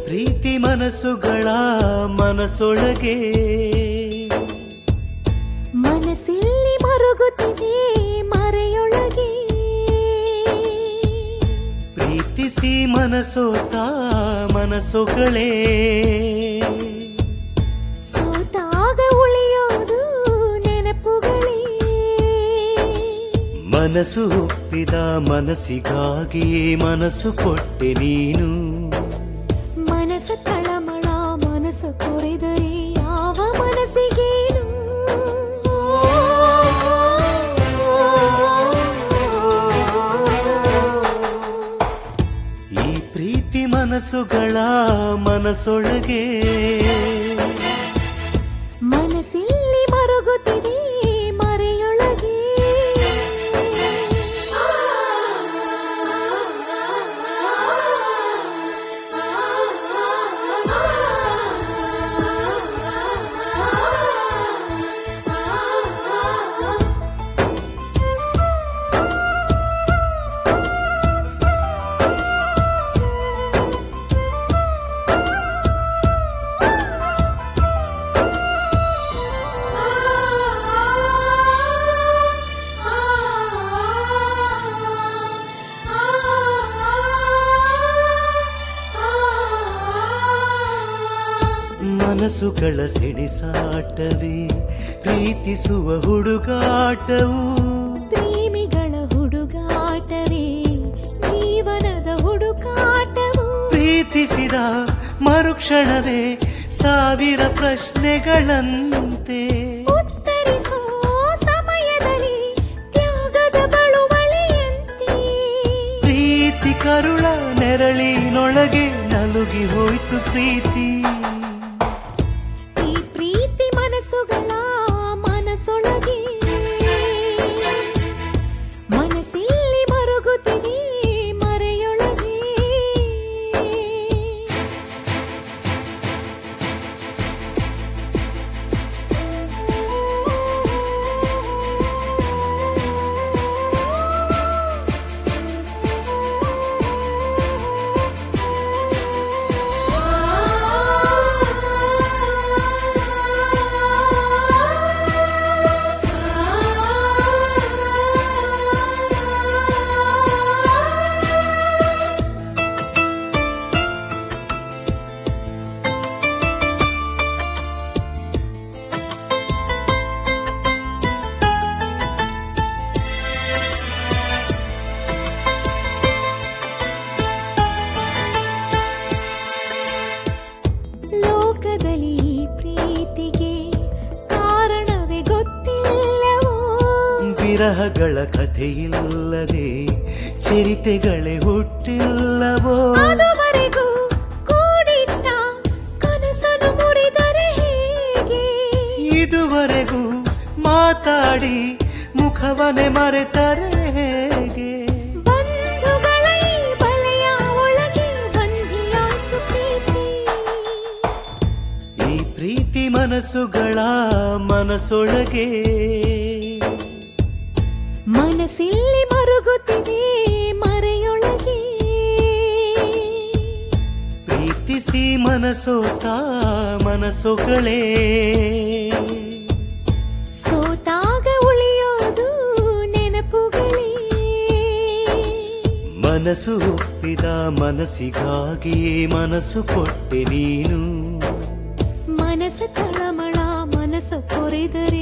ಪ್ರೀತಿ ಮನಸ್ಸುಗಳ ಮನಸ್ಸೊಳಗೆ ಮನಸ್ಸಿಲ್ಲಿ ಮರುಗುತ್ತಿದೆ ಮರೆಯೊಳಗೆ ಪ್ರೀತಿಸಿ ಮನಸೋತ ಮನಸ್ಸುಗಳೇ ಸೋತಾಗ ಉಳಿಯೋದು ನೆನಪುಗಳೇ ಮನಸ್ಸು ಒಪ್ಪಿದ ಮನಸ್ಸಿಗಾಗಿಯೇ ಮನಸ್ಸು ಕೊಟ್ಟೆ ನೀನು ಮನಸ್ಸು ತಳಮಳ ಮನಸ್ಸು ಕೊರೆದರೆ ಯಾವ ಮನಸ್ಸಿಗೇನು ಈ ಪ್ರೀತಿ ಮನಸ್ಸುಗಳ ಮನಸ್ಸೊಳಗೆ ಮನಸ್ಸಿಲ್ಲಿ ಮರುಗುತ್ತಿದೆ ಮರೆಯೊಳಗೆ ಮನಸ್ಸುಗಳ ಸೆಣಸಾಟವೇ ಪ್ರೀತಿಸುವ ಹುಡುಗಾಟವು ಪ್ರೇಮಿಗಳ ಹುಡುಗಾಟವೇ ಜೀವನದ ಹುಡುಕಾಟವು ಪ್ರೀತಿಸಿದ ಮರುಕ್ಷಣವೇ ಸಾವಿರ ಪ್ರಶ್ನೆಗಳಂತೆ ಉತ್ತರಿಸೋ ಸಮಯದಲ್ಲಿ ತ್ಯಾಗದ ಬಳುವಳಿಯಂತೆ ಪ್ರೀತಿ ಕರುಳ ನೆರಳಿನೊಳಗೆ ನಲುಗಿ ಹೋಯ್ತು ಪ್ರೀತಿ ಈ ಪ್ರೀತಿ ಮನಸ್ಸುಗಳ ಮನಸ್ಸೊಳಗೆ ಮನಸ್ಸಿಲ್ಲಿ ಮರುಗುತ್ತಿದೆ ಮರೆಯೊಳಗೆ ಲೋಕದಲ್ಲಿ ಈ ಪ್ರೀತಿಗೆ ಕಾರಣವೇ ಗೊತ್ತಿಲ್ಲವೋ ವಿರಹಗಳ ಕಥೆಯಿಲ್ಲದೆ ಚರಿತೆಗಳೇ ಹುಟ್ಟಿಲ್ಲವೋ ಅದುವರೆಗೂ ಕೂಡಿಟ್ಟ ಕನಸನ್ನು ಮುರಿದರೆ ಹೇಗೆ ಇದುವರೆಗೂ ಮಾತಾಡಿ ಮುಖವನೆ ಮರೆತರೆ ಹೇಗೆ ಬಂಧುಗಳ ಈ ಬಲೆಯ ಒಳಗೆ ಬಂಧಿಯಾಯ್ತು ಪ್ರೀತಿ ಈ ಪ್ರೀತಿ ಮನಸ್ಸುಗಳ ಮನಸ್ಸೊಳಗೆ ಮನಸ್ಸಿಲ್ಲಿ ಮರುಗುತ್ತಿದೆ ಮರೆಯೊಳಗೆ ಪ್ರೀತಿಸಿ ಮನಸೋತ ಮನಸ್ಸುಗಳೇ ಸೋತಾಗ ಉಳಿಯೋದು ನೆನಪುಗಳೇ ಮನಸ್ಸು ಒಪ್ಪಿದ ಮನಸ್ಸಿಗಾಗಿಯೇ ಮನಸ್ಸು ಕೊಟ್ಟೆ ನೀನು ಮನಸ್ಸು ತಳಮಳ ಮನಸ್ಸು ಕೊರೆದರೆ